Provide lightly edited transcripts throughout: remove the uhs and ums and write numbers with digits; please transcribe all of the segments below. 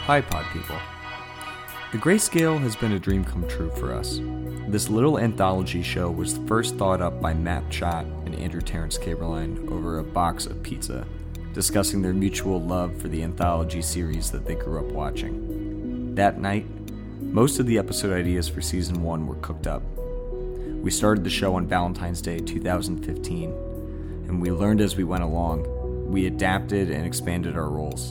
Hi, Pod People. The Grayscale has been a dream come true for us. This little anthology show was first thought up by Matt Schott and Andrew Terrence Caberline over a box of pizza, discussing their mutual love for the anthology series that they grew up watching. That night, most of the episode ideas for Season 1 were cooked up. We started the show on Valentine's Day 2015, and we learned as we went along. We adapted and expanded our roles.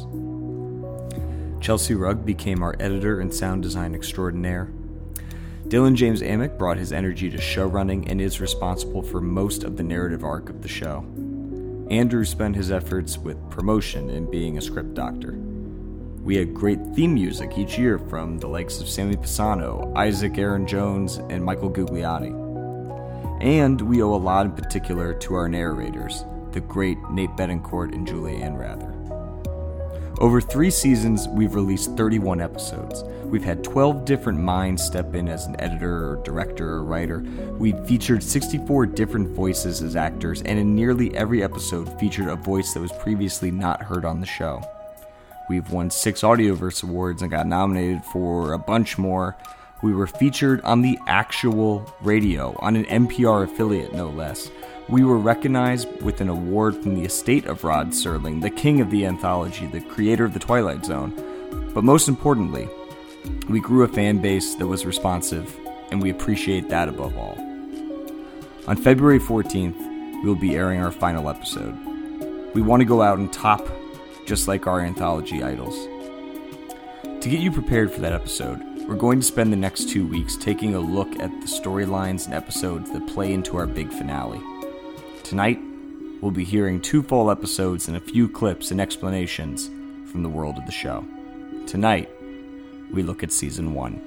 Chelsea Rugg became our editor and sound design extraordinaire. Dylan James Amick brought his energy to show running and is responsible for most of the narrative arc of the show. Andrew spent his efforts with promotion and being a script doctor. We had great theme music each year from the likes of Sammy Pisano, Isaac Aaron Jones, and Michael Gugliotti. And we owe a lot in particular to our narrators, the great Nate Betancourt and Julia Ann Rather. Over 3 seasons, we've released 31 episodes. We've had 12 different minds step in as an editor or director or writer. We've featured 64 different voices as actors, and in nearly every episode featured a voice that was previously not heard on the show. We've won 6 Audioverse Awards and got nominated for a bunch more. We were featured on the actual radio, on an NPR affiliate no less. We were recognized with an award from the estate of Rod Serling, the king of the anthology, the creator of The Twilight Zone. But most importantly, we grew a fan base that was responsive, and we appreciate that above all. On February 14th, we will be airing our final episode. We want to go out on top, just like our anthology idols. To get you prepared for that episode, we're going to spend the next 2 weeks taking a look at the storylines and episodes that play into our big finale. Tonight, we'll be hearing 2 full episodes and a few clips and explanations from the world of the show. Tonight, we look at Season 1.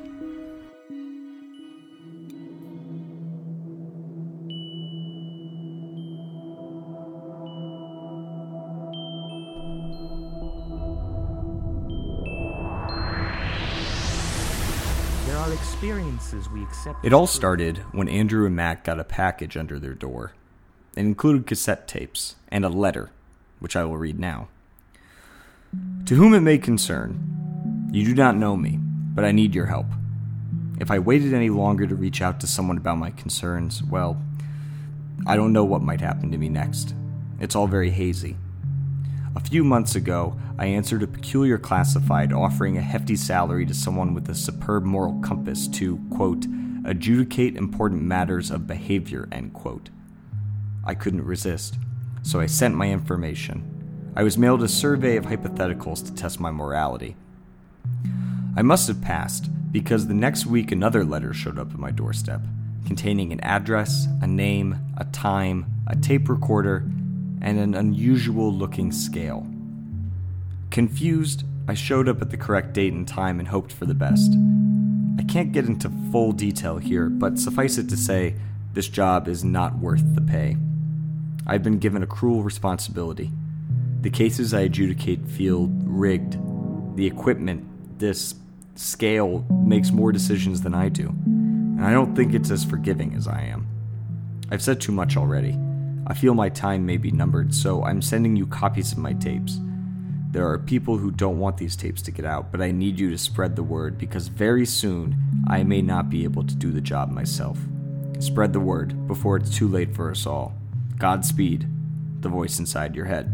There are experiences we accept. It all started when Andrew and Matt got a package under their door. It included cassette tapes and a letter, which I will read now. To whom it may concern, you do not know me, but I need your help. If I waited any longer to reach out to someone about my concerns, well, I don't know what might happen to me next. It's all very hazy. A few months ago, I answered a peculiar classified offering a hefty salary to someone with a superb moral compass to, quote, adjudicate important matters of behavior, end quote. I couldn't resist, so I sent my information. I was mailed a survey of hypotheticals to test my morality. I must have passed, because the next week another letter showed up at my doorstep, containing an address, a name, a time, a tape recorder, and an unusual-looking scale. Confused, I showed up at the correct date and time and hoped for the best. I can't get into full detail here, but suffice it to say, this job is not worth the pay. I've been given a cruel responsibility. The cases I adjudicate feel rigged. The equipment, this scale, makes more decisions than I do, and I don't think it's as forgiving as I am. I've said too much already. I feel my time may be numbered, so I'm sending you copies of my tapes. There are people who don't want these tapes to get out, but I need you to spread the word, because very soon I may not be able to do the job myself. Spread the word before it's too late for us all. Godspeed, the voice inside your head.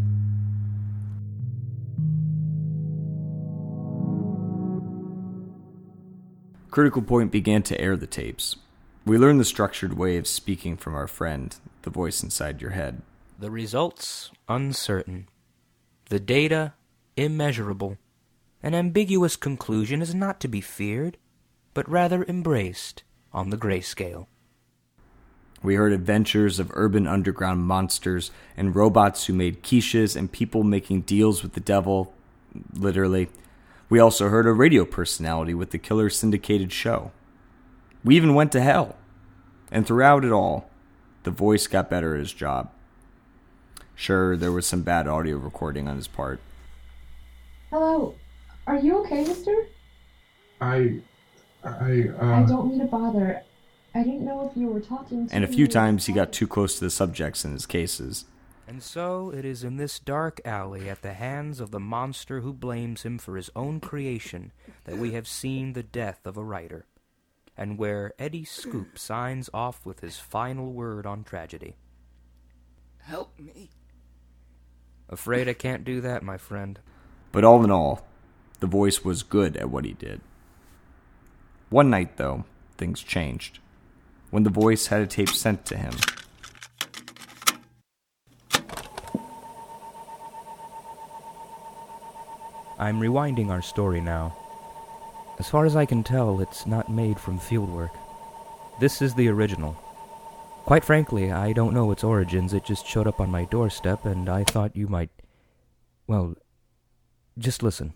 Critical Point began to air the tapes. We learned the structured way of speaking from our friend, the voice inside your head. The results uncertain. The data immeasurable. An ambiguous conclusion is not to be feared, but rather embraced on the grayscale. We heard adventures of urban underground monsters and robots who made quiches and people making deals with the devil, literally. We also heard a radio personality with the killer syndicated show. We even went to hell. And throughout it all, the voice got better at his job. Sure, there was some bad audio recording on his part. Hello. Are you okay, mister? I don't mean to bother. I didn't know if you were talking to And a few times he got too close to the subjects in his cases. And so it is in this dark alley at the hands of the monster who blames him for his own creation that we have seen the death of a writer, and where Eddie Scoop signs off with his final word on tragedy. Help me. Afraid I can't do that, my friend. But all in all, the voice was good at what he did. One night, though, things changed. When the voice had a tape sent to him. I'm rewinding our story now. As far as I can tell, it's not made from fieldwork. This is the original. Quite frankly, I don't know its origins. It just showed up on my doorstep, and I thought you might... Well, just listen.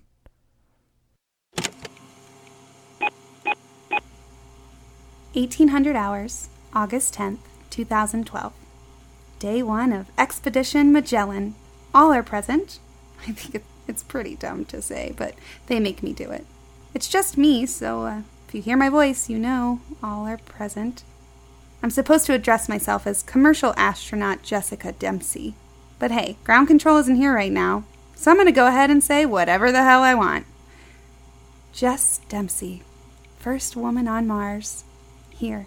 "1800 hours, August 10th, 2012. Day 1 of Expedition Magellan. All are present." I think it's pretty dumb to say, but they make me do it. It's just me, so if you hear my voice, you know all are present. I'm supposed to address myself as commercial astronaut Jessica Dempsey. But hey, ground control isn't here right now, so I'm going to go ahead and say whatever the hell I want. Jess Dempsey, first woman on Mars, here.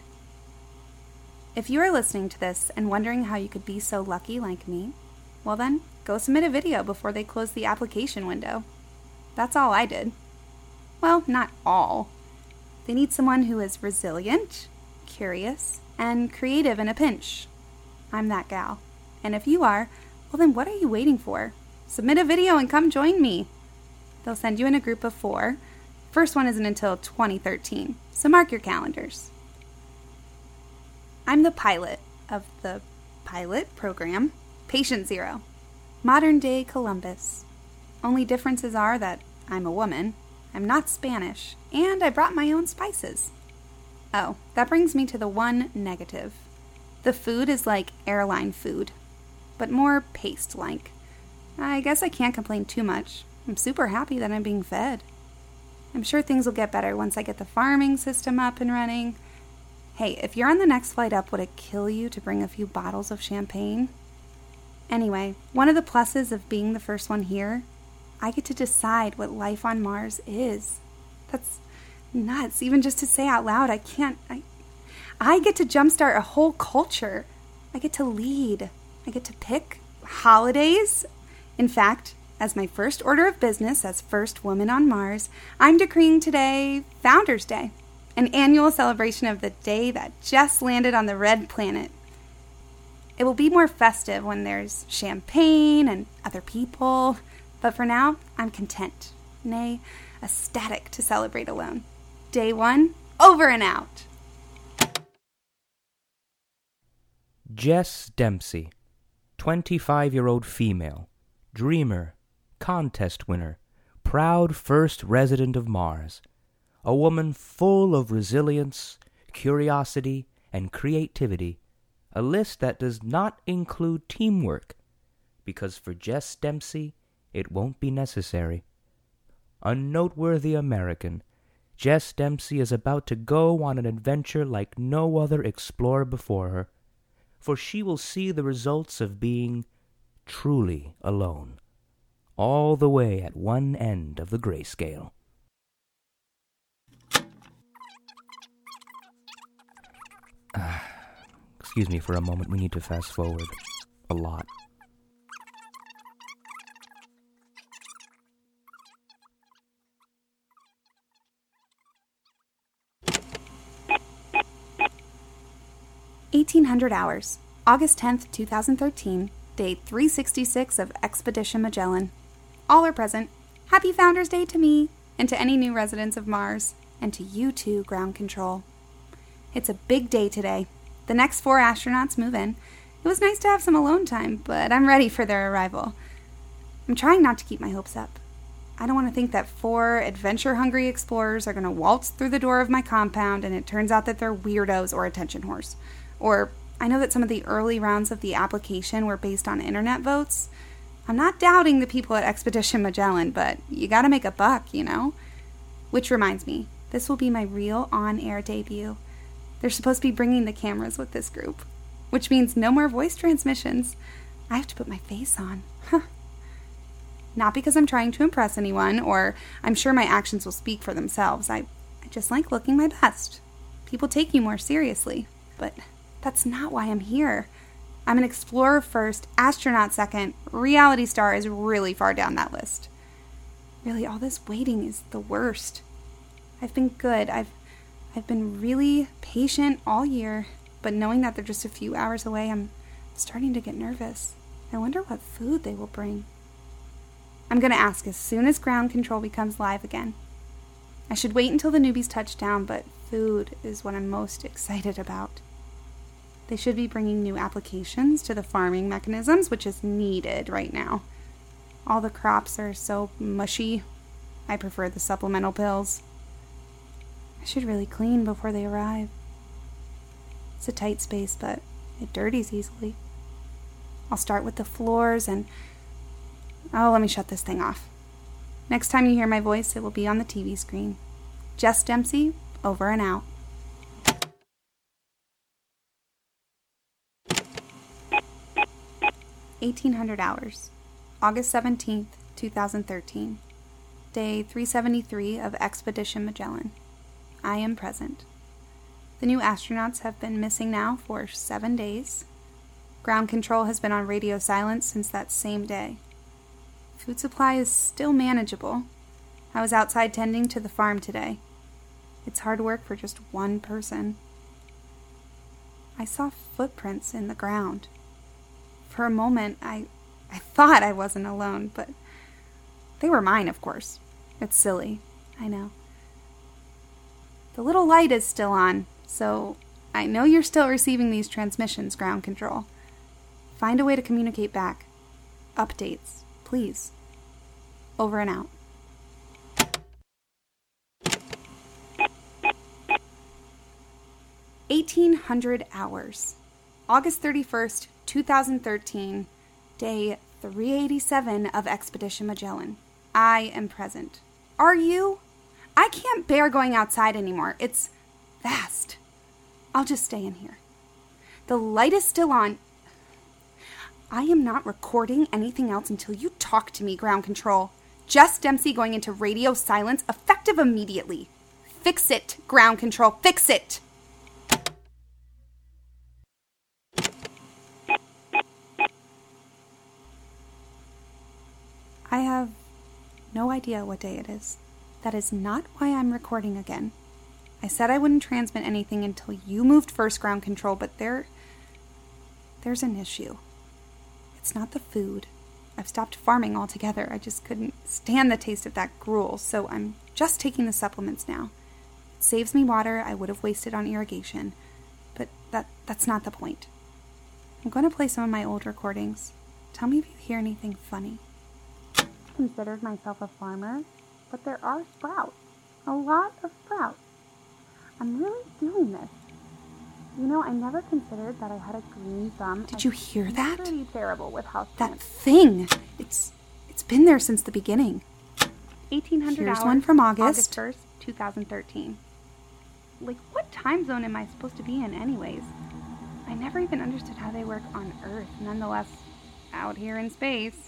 If you are listening to this and wondering how you could be so lucky like me, well then, go submit a video before they close the application window. That's all I did. Well, not all. They need someone who is resilient, curious, and creative in a pinch. I'm that gal. And if you are, well then what are you waiting for? Submit a video and come join me. They'll send you in a group of 4. First one isn't until 2013, so mark your calendars. I'm the pilot of the pilot program, Patient Zero. Modern day Columbus. Only differences are that I'm a woman, I'm not Spanish, and I brought my own spices. Oh, that brings me to the one negative. The food is like airline food, but more paste-like. I guess I can't complain too much. I'm super happy that I'm being fed. I'm sure things will get better once I get the farming system up and running. Hey, if you're on the next flight up, would it kill you to bring a few bottles of champagne? Anyway, one of the pluses of being the first one here, I get to decide what life on Mars is. That's nuts, even just to say out loud. I get to jumpstart a whole culture. I get to lead. I get to pick holidays. In fact, as my first order of business as first woman on Mars, I'm decreeing today Founders Day, an annual celebration of the day that just landed on the red planet. It will be more festive when there's champagne and other people, but for now, I'm content, nay, ecstatic to celebrate alone. Day 1, over and out. Jess Dempsey, 25-year-old female, dreamer, contest winner, proud first resident of Mars, a woman full of resilience, curiosity, and creativity, a list that does not include teamwork, because for Jess Dempsey, it won't be necessary. A noteworthy American, Jess Dempsey is about to go on an adventure like no other explorer before her, for she will see the results of being truly alone, all the way at one end of the grayscale. Excuse me for a moment, we need to fast forward a lot. "1800 hours, August 10th, 2013, day 366 of Expedition Magellan. All are present. Happy Founders Day to me, and to any new residents of Mars, and to you too, ground control. It's a big day today. The next 4 astronauts move in. It was nice to have some alone time, but I'm ready for their arrival. I'm trying not to keep my hopes up. I don't want to think that 4 adventure-hungry explorers are going to waltz through the door of my compound and it turns out that they're weirdos or attention whores. Or, I know that some of the early rounds of the application were based on internet votes. I'm not doubting the people at Expedition Magellan, but you gotta make a buck, you know? Which reminds me, this will be my real on-air debut. They're supposed to be bringing the cameras with this group, which means no more voice transmissions. I have to put my face on. Not because I'm trying to impress anyone, or I'm sure my actions will speak for themselves. I just like looking my best. People take you more seriously, but that's not why I'm here. I'm an explorer first, astronaut second. Reality star is really far down that list. Really, all this waiting is the worst. I've been good. I've been really patient all year, but knowing that they're just a few hours away, I'm starting to get nervous. I wonder what food they will bring. I'm going to ask as soon as ground control becomes live again. I should wait until the newbies touch down, but food is what I'm most excited about. They should be bringing new applications to the farming mechanisms, which is needed right now. All the crops are so mushy. I prefer the supplemental pills. I should really clean before they arrive. It's a tight space, but it dirties easily. I'll start with the floors and... Oh, let me shut this thing off. Next time you hear my voice, it will be on the TV screen. Jess Dempsey, over and out. $1,800, August 17th, 2013. Day 373 of Expedition Magellan. I am present. The new astronauts have been missing now for 7 days. Ground control has been on radio silence since that same day. Food supply is still manageable. I was outside tending to the farm today. It's hard work for just one person. I saw footprints in the ground. For a moment, I thought I wasn't alone, but they were mine, of course. It's silly, I know. The little light is still on, so I know you're still receiving these transmissions, ground control. Find a way to communicate back. Updates, please. Over and out. $1,800, August 31st, 2013, day 387 of Expedition Magellan. I am present. Are you? I can't bear going outside anymore. It's vast. I'll just stay in here. The light is still on. I am not recording anything else until you talk to me, ground control. Jess Dempsey going into radio silence, effective immediately. Fix it, ground control, fix it! I have no idea what day it is. That is not why I'm recording again. I said I wouldn't transmit anything until you moved first, ground control, but there's an issue. It's not the food. I've stopped farming altogether. I just couldn't stand the taste of that gruel, so I'm just taking the supplements now. It saves me water I would have wasted on irrigation, but that's not the point. I'm going to play some of my old recordings. Tell me if you hear anything funny. I considered myself a farmer, but there are sprouts. A lot of sprouts. I'm really doing this. You know, I never considered that I had a green thumb. Did you hear that? I'm pretty terrible with house plants. That thing! It's been there since the beginning. 1,800 Here's hours, one from August 1st, 2013. Like, what time zone am I supposed to be in anyways? I never even understood how they work on Earth, nonetheless, out here in space.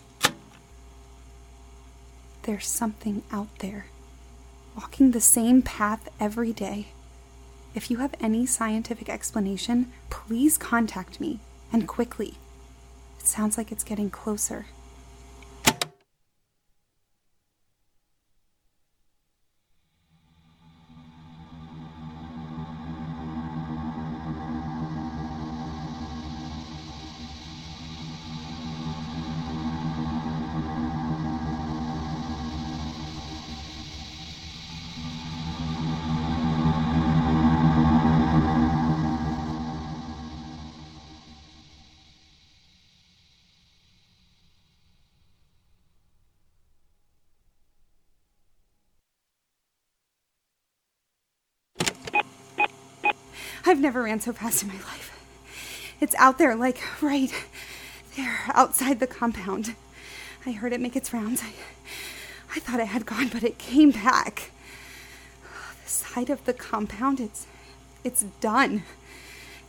There's something out there, walking the same path every day. If you have any scientific explanation, please contact me, and quickly. It sounds like it's getting closer. I've never ran so fast in my life. It's out there, like, right there, outside the compound. I heard it make its rounds. I thought it had gone, but it came back. The side of the compound, it's done.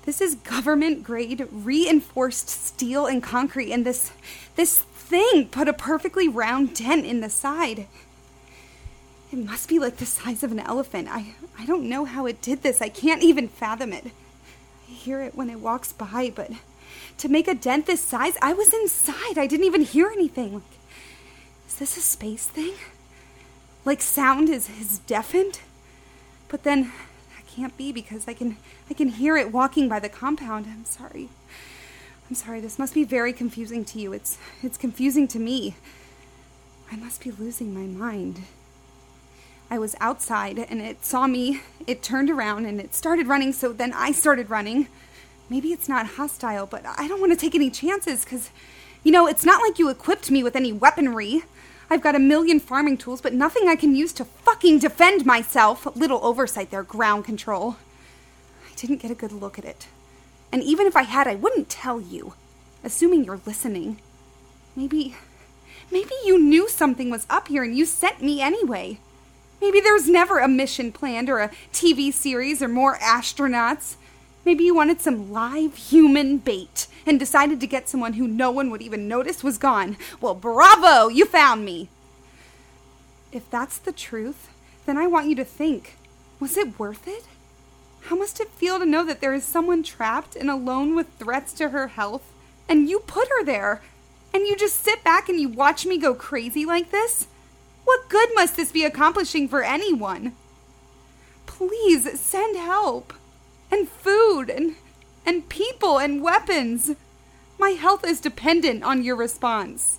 This is government-grade reinforced steel and concrete, and this thing put a perfectly round dent in the side. It must be like the size of an elephant. I don't know how it did this. I can't even fathom it. I hear it when it walks by, but to make a dent this size, I was inside. I didn't even hear anything. Like, is this a space thing? Like sound is deafened? But then that can't be because I can hear it walking by the compound. I'm sorry. This must be very confusing to you. It's confusing to me. I must be losing my mind. I was outside and it saw me. It turned around and it started running, so then I started running. Maybe it's not hostile, but I don't want to take any chances because, it's not like you equipped me with any weaponry. I've got a million farming tools, but nothing I can use to fucking defend myself. Little oversight there, ground control. I didn't get a good look at it. And even if I had, I wouldn't tell you. Assuming you're listening. Maybe you knew something was up here and you sent me anyway. Maybe there's never a mission planned or a TV series or more astronauts. Maybe you wanted some live human bait and decided to get someone who no one would even notice was gone. Well, bravo! You found me! If that's the truth, then I want you to think, was it worth it? How must it feel to know that there is someone trapped and alone with threats to her health, and you put her there, and you just sit back and you watch me go crazy like this? What good must this be accomplishing for anyone? Please send help. And food, and people, and weapons. My health is dependent on your response.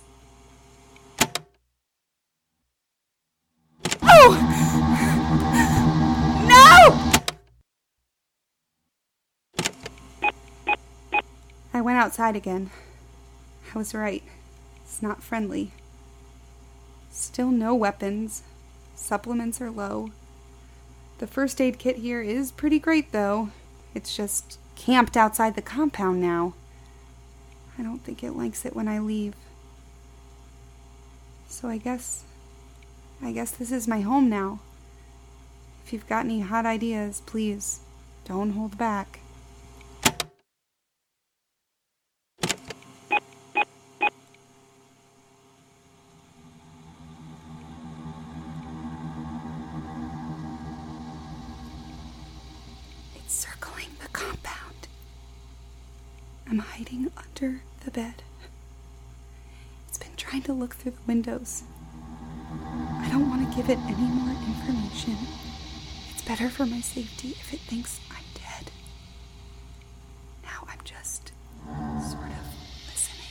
Oh! No! I went outside again. I was right. It's not friendly. Still no weapons. Supplements are low. The first aid kit here is pretty great, though. It's just camped outside the compound now. I don't think it likes it when I leave. So I guess this is my home now. If you've got any hot ideas, please, don't hold back. Circling the compound. I'm hiding under the bed. It's been trying to look through the windows. I don't want to give it any more information. It's better for my safety if it thinks I'm dead. Now I'm just sort of listening.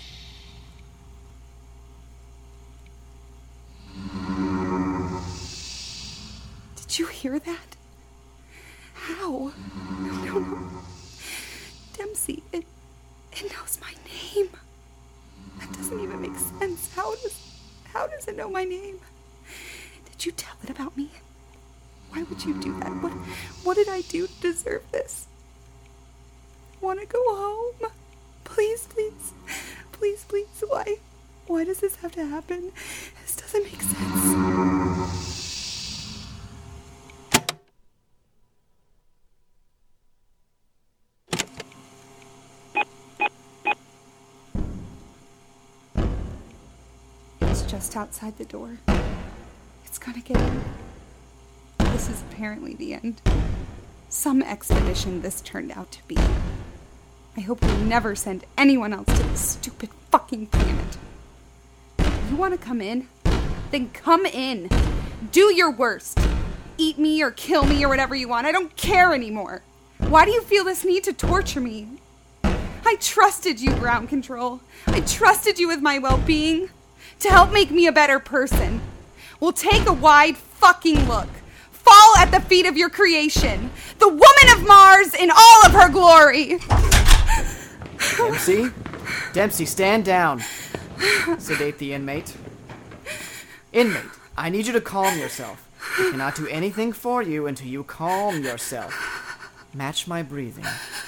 Did you hear that? How? No. Dempsey, it knows my name. That doesn't even make sense. How does it know my name? Did you tell it about me? Why would you do that? What did I do to deserve this? I want to go home. Please. Why does this have to happen? This doesn't make sense. Just outside the door. It's gonna get in. This is apparently the end. Some expedition this turned out to be. I hope we never send anyone else to this stupid fucking planet. You wanna come in? Then come in. Do your worst. Eat me or kill me or whatever you want. I don't care anymore. Why do you feel this need to torture me? I trusted you, ground control. I trusted you with my well-being. To help make me a better person. Well, take a wide fucking look. Fall at the feet of your creation. The woman of Mars in all of her glory. Dempsey, stand down. Sedate the inmate. Inmate, I need you to calm yourself. I cannot do anything for you until you calm yourself. Match my breathing.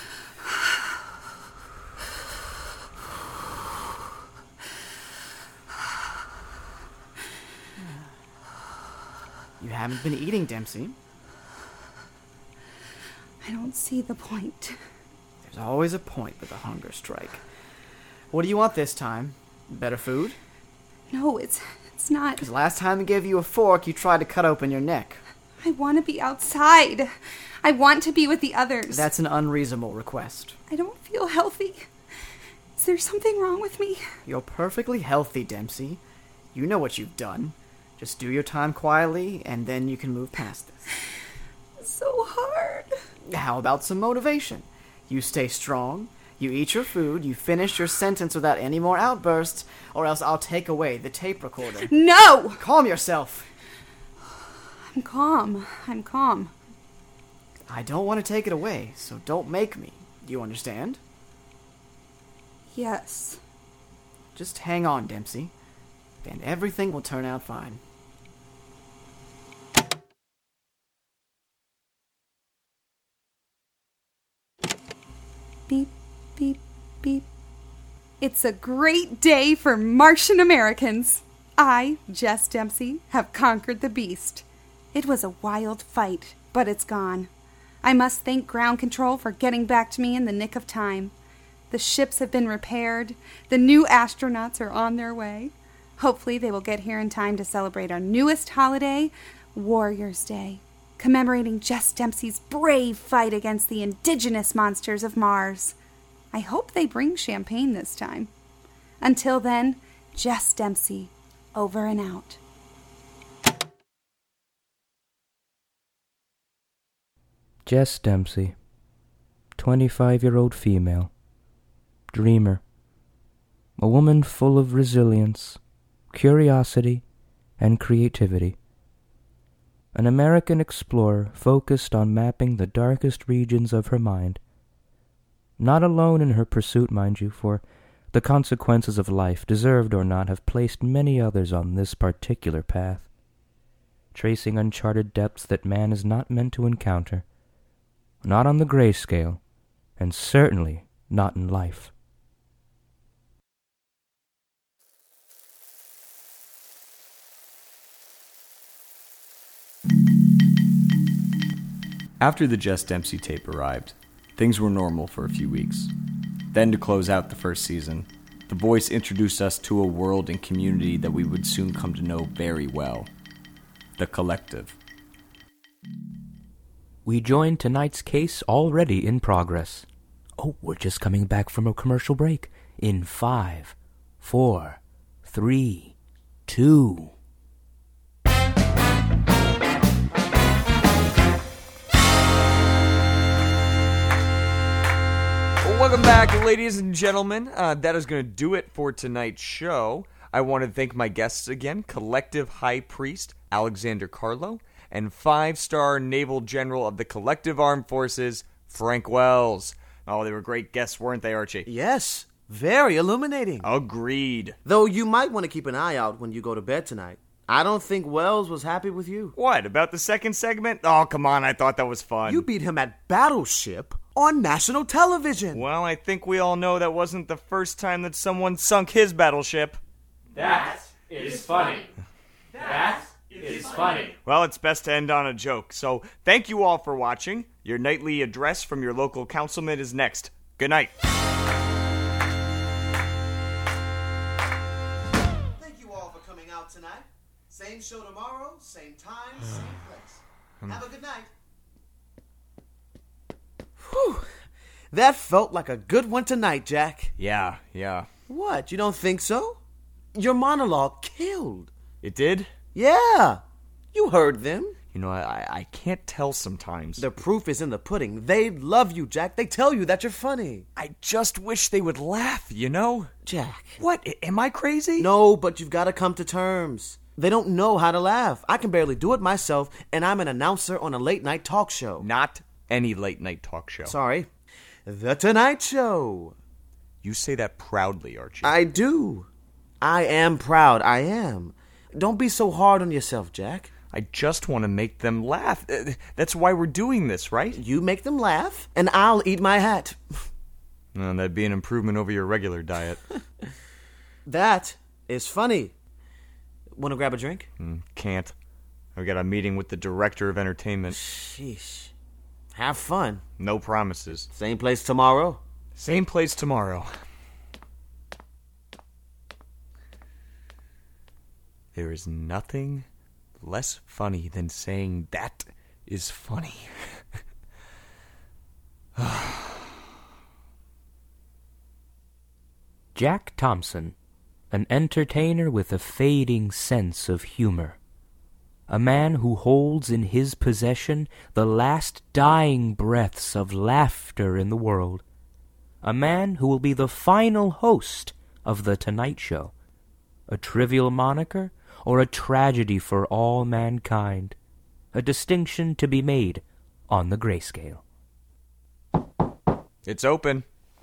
You haven't been eating, Dempsey. I don't see the point. There's always a point with a hunger strike. What do you want this time? Better food? No, it's not. Because last time I gave you a fork, you tried to cut open your neck. I want to be outside. I want to be with the others. That's an unreasonable request. I don't feel healthy. Is there something wrong with me? You're perfectly healthy, Dempsey. You know what you've done. Just do your time quietly, and then you can move past this. It's so hard. How about some motivation? You stay strong, you eat your food, you finish your sentence without any more outbursts, or else I'll take away the tape recorder. No! Calm yourself. I'm calm. I don't want to take it away, so don't make me. You understand? Yes. Just hang on, Dempsey, and everything will turn out fine. Beep, beep, beep. It's a great day for Martian Americans. I, Jess Dempsey, have conquered the beast. It was a wild fight, but it's gone. I must thank ground control for getting back to me in the nick of time. The ships have been repaired. The new astronauts are on their way. Hopefully they will get here in time to celebrate our newest holiday, Warriors' Day, commemorating Jess Dempsey's brave fight against the indigenous monsters of Mars. I hope they bring champagne this time. Until then, Jess Dempsey, over and out. Jess Dempsey, 25-year-old female, dreamer, a woman full of resilience, curiosity, and creativity. An American explorer focused on mapping the darkest regions of her mind. Not alone in her pursuit, mind you, for the consequences of life, deserved or not, have placed many others on this particular path, tracing uncharted depths that man is not meant to encounter, not on the grayscale, and certainly not in life. After the Jess Dempsey tape arrived, things were normal for a few weeks. Then, to close out the first season, the voice introduced us to a world and community that we would soon come to know very well. The Collective. We join tonight's case already in progress. Oh, we're just coming back from a commercial break. In 5, 4, 3, 2... Welcome back, ladies and gentlemen. That is going to do it for tonight's show. I want to thank my guests again, Collective High Priest Alexander Carlo, and 5-star Naval General of the Collective Armed Forces, Frank Wells. Oh, they were great guests, weren't they, Archie? Yes, very illuminating. Agreed. Though you might want to keep an eye out when you go to bed tonight. I don't think Wells was happy with you. What, about the second segment? Oh, come on, I thought that was fun. You beat him at Battleship on national television. Well, I think we all know that wasn't the first time that someone sunk his battleship. That is funny. That is funny. Well, it's best to end on a joke, so thank you all for watching. Your nightly address from your local councilman is next. Good night. Thank you all for coming out tonight. Same show tomorrow, same time, same place. Have a good night. Whew. That felt like a good one tonight, Jack. Yeah. What, you don't think so? Your monologue killed. It did? Yeah, you heard them. You know, I can't tell sometimes. The proof is in the pudding. They love you, Jack. They tell you that you're funny. I just wish they would laugh, you know? Jack. What, am I crazy? No, but you've got to come to terms. They don't know how to laugh. I can barely do it myself, and I'm an announcer on a late-night talk show. Not any late-night talk show. Sorry. The Tonight Show. You say that proudly, Archie. I do. I am proud. I am. Don't be so hard on yourself, Jack. I just want to make them laugh. That's why we're doing this, right? You make them laugh, and I'll eat my hat. That'd be an improvement over your regular diet. That is funny. Want to grab a drink? Can't. I've got a meeting with the director of entertainment. Sheesh. Have fun. No promises. Same place tomorrow. Same place tomorrow. There is nothing less funny than saying that is funny. Jack Thompson, an entertainer with a fading sense of humor. A man who holds in his possession the last dying breaths of laughter in the world. A man who will be the final host of The Tonight Show. A trivial moniker or a tragedy for all mankind. A distinction to be made on the grayscale. It's open.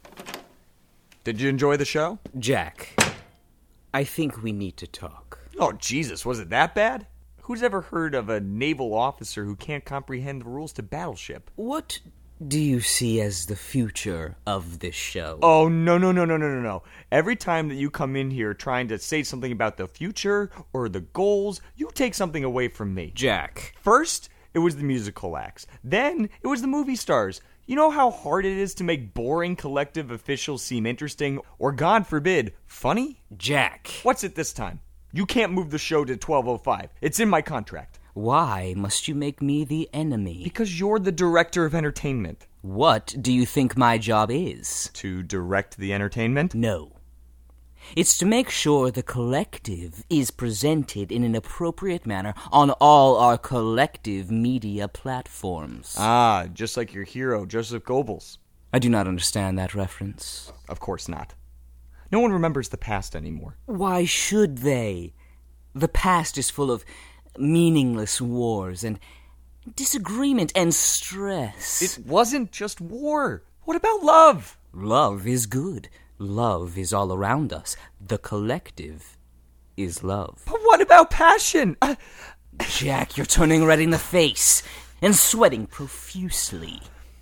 Did you enjoy the show? Jack, I think we need to talk. Oh, Jesus, was it that bad? Who's ever heard of a naval officer who can't comprehend the rules to battleship? What do you see as the future of this show? Oh, no. Every time that you come in here trying to say something about the future or the goals, you take something away from me. Jack. First, it was the musical acts. Then, it was the movie stars. You know how hard it is to make boring collective officials seem interesting or, God forbid, funny? Jack. What's it this time? You can't move the show to 12:05. It's in my contract. Why must you make me the enemy? Because you're the director of entertainment. What do you think my job is? To direct the entertainment? No. It's to make sure the collective is presented in an appropriate manner on all our collective media platforms. Ah, just like your hero, Joseph Goebbels. I do not understand that reference. Of course not. No one remembers the past anymore. Why should they? The past is full of meaningless wars and disagreement and stress. It wasn't just war. What about love? Love is good. Love is all around us. The collective is love. But what about passion? Jack, you're turning red in the face and sweating profusely.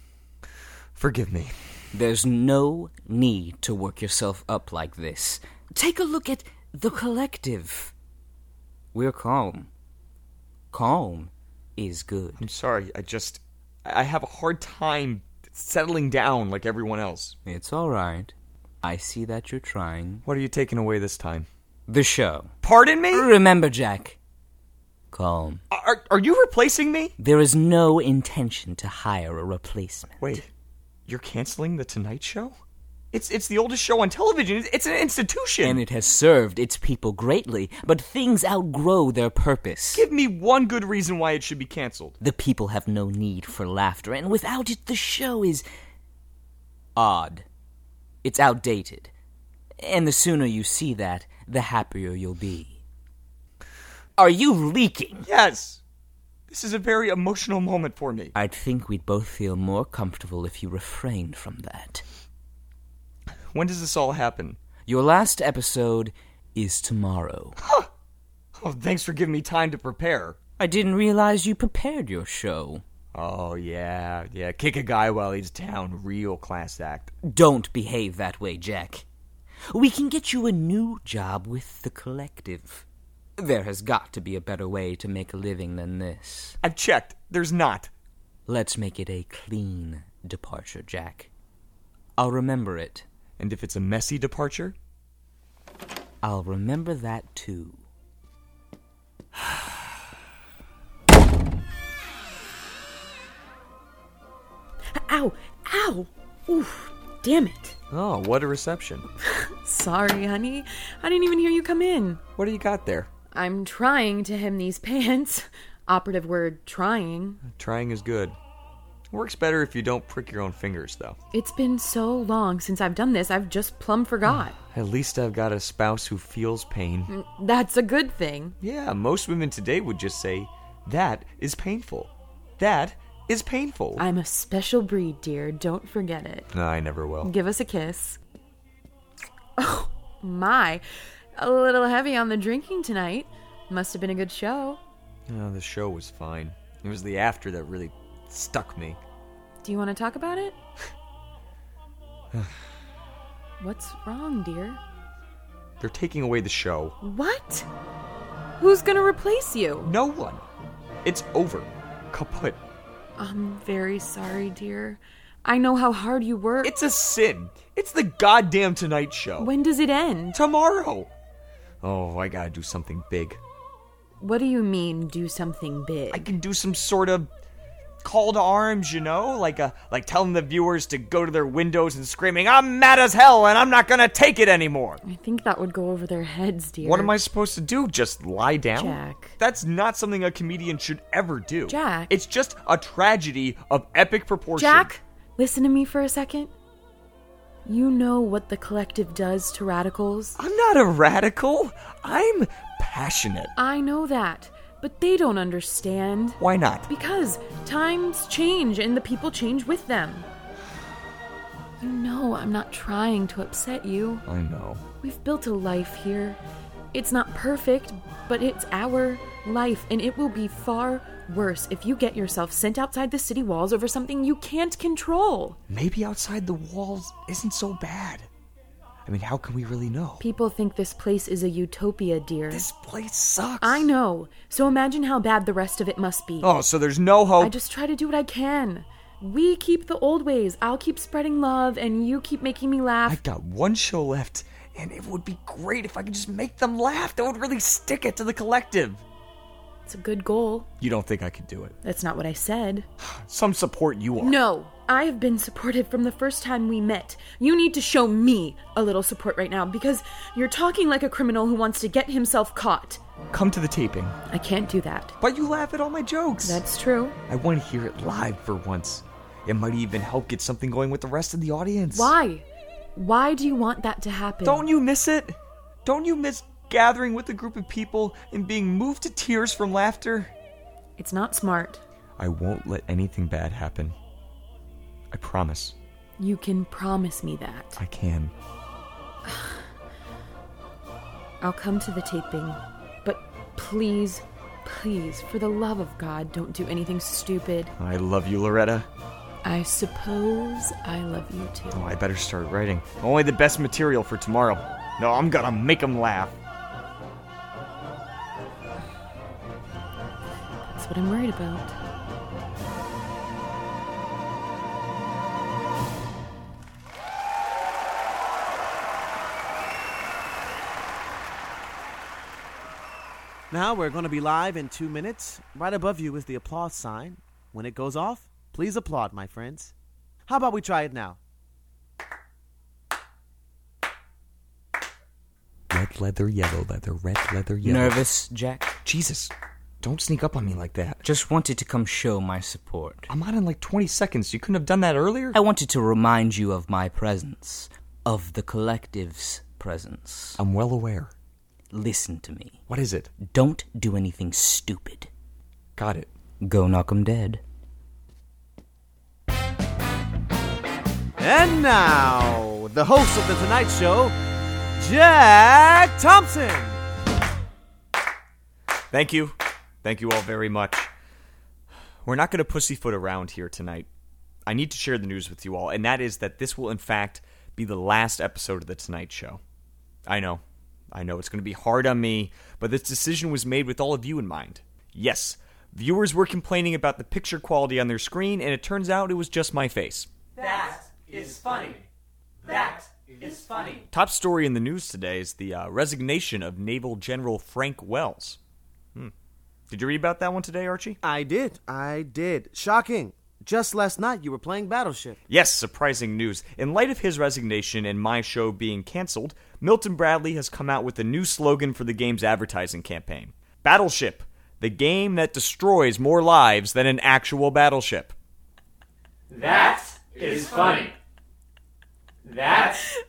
Forgive me. There's no need to work yourself up like this. Take a look at the collective. We're calm. Calm is good. I'm sorry, I have a hard time settling down like everyone else. It's all right. I see that you're trying. What are you taking away this time? The show. Pardon me? Remember, Jack. Calm. Are you replacing me? There is no intention to hire a replacement. Wait, you're canceling The Tonight Show? It's the oldest show on television. It's an institution. And it has served its people greatly, but things outgrow their purpose. Give me one good reason why it should be canceled. The people have no need for laughter, and without it, the show is odd. It's outdated. And the sooner you see that, the happier you'll be. Are you leaking? Yes. This is a very emotional moment for me. I'd think we'd both feel more comfortable if you refrained from that. When does this all happen? Your last episode is tomorrow. Huh. Oh, thanks for giving me time to prepare. I didn't realize you prepared your show. Oh, yeah. Kick a guy while he's down. Real class act. Don't behave that way, Jack. We can get you a new job with the collective. There has got to be a better way to make a living than this. I've checked. There's not. Let's make it a clean departure, Jack. I'll remember it. And if it's a messy departure? I'll remember that, too. Ow! Ow! Oof! Damn it. Oh, what a reception. Sorry, honey. I didn't even hear you come in. What do you got there? I'm trying to hem these pants. Operative word, trying. Trying is good. Works better if you don't prick your own fingers, though. It's been so long since I've done this, I've just plumb forgot. At least I've got a spouse who feels pain. That's a good thing. Yeah, most women today would just say, that is painful. That is painful. I'm a special breed, dear. Don't forget it. No, I never will. Give us a kiss. Oh, my. A little heavy on the drinking tonight. Must have been a good show. Oh, the show was fine. It was the after that really stuck me. Do you want to talk about it? What's wrong, dear? They're taking away the show. What? Who's gonna replace you? No one. It's over. Kaput. I'm very sorry, dear. I know how hard you work. It's a sin. It's the goddamn Tonight Show. When does it end? Tomorrow. Oh, I gotta do something big. What do you mean, do something big? I can do some sort of call to arms, you know? Like telling the viewers to go to their windows and screaming, I'm mad as hell and I'm not gonna take it anymore. I think that would go over their heads, dear. What am I supposed to do? Just lie down? Jack. That's not something a comedian should ever do. Jack. It's just a tragedy of epic proportion. Jack, listen to me for a second. You know what the collective does to radicals? I'm not a radical. I'm passionate. I know that, but they don't understand. Why not? Because times change and the people change with them. You know I'm not trying to upset you. I know. We've built a life here. It's not perfect, but it's our life, and it will be far worse if you get yourself sent outside the city walls over something you can't control. Maybe outside the walls isn't so bad. I mean, how can we really know? People think this place is a utopia, dear. This place sucks. I know. So imagine how bad the rest of it must be. Oh, so there's no hope? I just try to do what I can. We keep the old ways. I'll keep spreading love, and you keep making me laugh. I've got one show left, and it would be great if I could just make them laugh. That would really stick it to the collective. It's a good goal. You don't think I could do it? That's not what I said. Some support you are. No, I have been supportive from the first time we met. You need to show me a little support right now, because you're talking like a criminal who wants to get himself caught. Come to the taping. I can't do that. But you laugh at all my jokes. That's true. I want to hear it live for once. It might even help get something going with the rest of the audience. Why? Why do you want that to happen? Don't you miss it? Don't you miss gathering with a group of people and being moved to tears from laughter? It's not smart. I won't let anything bad happen. I promise. You can promise me that. I can. I'll come to the taping, but please, please, for the love of God, don't do anything stupid. I love you, Loretta. I suppose I love you too. Oh, I better start writing. Only the best material for tomorrow. No, I'm gonna make them laugh. That's what I'm worried about. Now we're going to be live in 2 minutes. Right above you is the applause sign. When it goes off, please applaud, my friends. How about we try it now? Red leather, yellow leather, red leather, yellow. Nervous, Jack? Jesus, don't sneak up on me like that. Just wanted to come show my support. I'm on in like 20 seconds. You couldn't have done that earlier? I wanted to remind you of my presence. Of the collective's presence. I'm well aware. Listen to me. What is it? Don't do anything stupid. Got it. Go knock 'em dead. And now, the host of The Tonight Show, Jack Thompson. Thank you. Thank you all very much. We're not going to pussyfoot around here tonight. I need to share the news with you all, and that is that this will, in fact, be the last episode of The Tonight Show. I know it's going to be hard on me, but this decision was made with all of you in mind. Yes, viewers were complaining about the picture quality on their screen, and it turns out it was just my face. That is funny. That is funny. Top story in the news today is the resignation of Naval General Frank Wells. Did you read about that one today, Archie? I did. Shocking. Just last night you were playing Battleship. Yes, surprising news. In light of his resignation and my show being canceled, Milton Bradley has come out with a new slogan for the game's advertising campaign. Battleship, the game that destroys more lives than an actual battleship. That is funny. That's...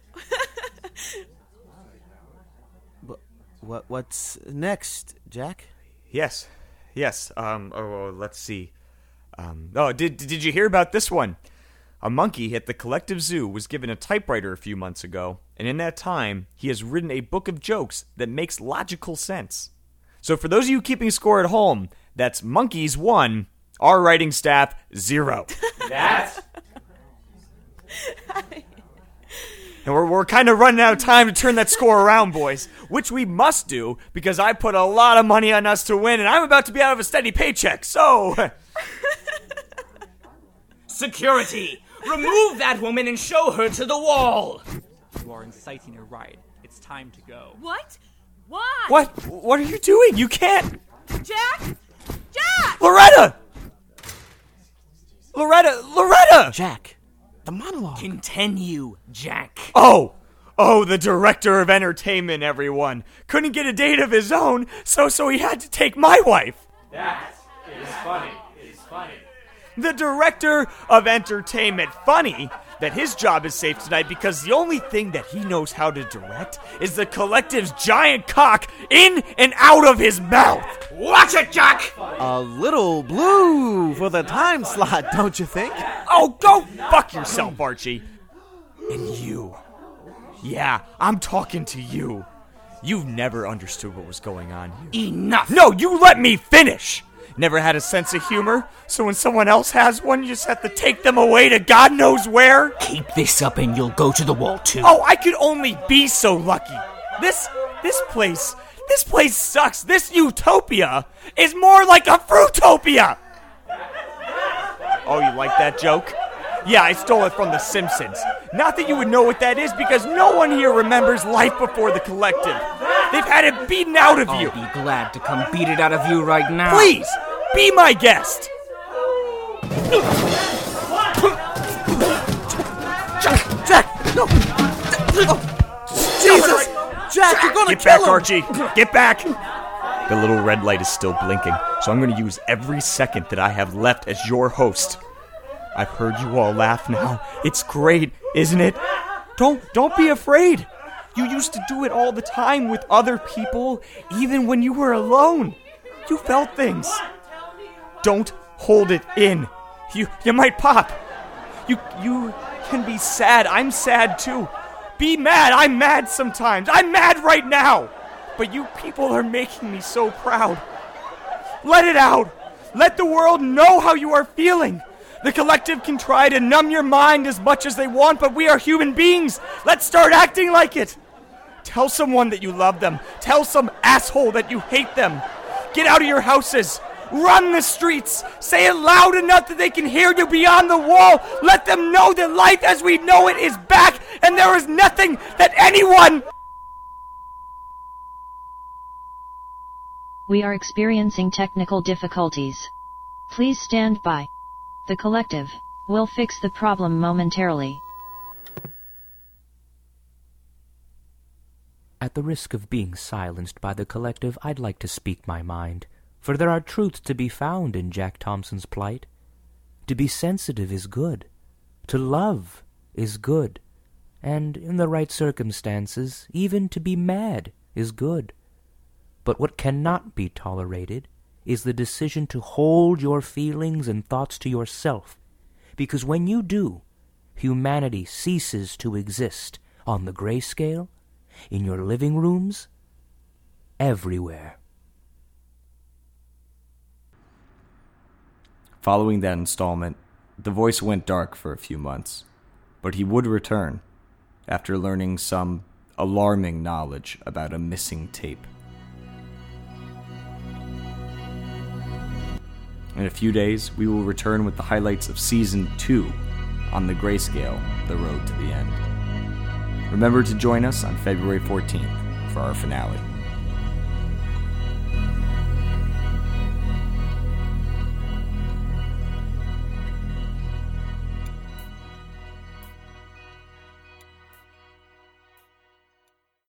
What's next, Jack? Yes. Let's see. Did you hear about this one? A monkey at the Collective Zoo was given a typewriter a few months ago, and in that time, he has written a book of jokes that makes logical sense. So for those of you keeping score at home, that's monkeys 1, our writing staff 0. That's... And we're kind of running out of time to turn that score around, boys, which we must do because I put a lot of money on us to win, and I'm about to be out of a steady paycheck, so... Security! Remove that woman and show her to the wall! You are inciting a riot. It's time to go. What? Why? What are you doing? You can't! Jack? Jack! Loretta! Loretta! Jack, the monologue. Continue, Jack. Oh, the director of entertainment, everyone. Couldn't get a date of his own, so he had to take my wife. That is funny. The director of entertainment. Funny that his job is safe tonight because the only thing that he knows how to direct is the collective's giant cock in and out of his mouth. Watch it, Jack! A little blue for the time slot, don't you think? Oh, go fuck yourself, Archie. And you. Yeah, I'm talking to you. You've never understood what was going on here. Enough! No, you let me finish! Never had a sense of humor, so when someone else has one, you just have to take them away to God knows where? Keep this up and you'll go to the wall too. Oh, I could only be so lucky. This place sucks. This utopia is more like a fruitopia. Oh, you like that joke? Yeah, I stole it from The Simpsons. Not that you would know what that is, because no one here remembers life before the collective. They've had it beaten out of you. I'll be glad to come beat it out of you right now. Please, be my guest. Jack, no. Jesus, Jack, you're gonna Get kill back, him. Archie. Get back. The little red light is still blinking, so I'm gonna use every second that I have left as your host. I've heard you all laugh now. It's great, isn't it? Don't be afraid. You used to do it all the time with other people, even when you were alone. You felt things. Don't hold it in. You might pop. You can be sad. I'm sad too. Be mad. I'm mad sometimes. I'm mad right now. But you people are making me so proud. Let it out. Let the world know how you are feeling. The collective can try to numb your mind as much as they want, but we are human beings. Let's start acting like it. Tell someone that you love them. Tell some asshole that you hate them. Get out of your houses. Run the streets. Say it loud enough that they can hear you beyond the wall. Let them know that life as we know it is back, and there is nothing that anyone... We are experiencing technical difficulties. Please stand by. The collective will fix the problem momentarily. At the risk of being silenced by the collective, I'd like to speak my mind, for there are truths to be found in Jack Thompson's plight. To be sensitive is good. To love is good. And in the right circumstances, even to be mad is good. But what cannot be tolerated is the decision to hold your feelings and thoughts to yourself, because when you do, humanity ceases to exist on the grayscale, in your living rooms, everywhere. Following that installment, the voice went dark for a few months, but he would return after learning some alarming knowledge about a missing tape. In a few days, we will return with the highlights of Season 2 on the Grayscale, The Road to the End. Remember to join us on February 14th for our finale.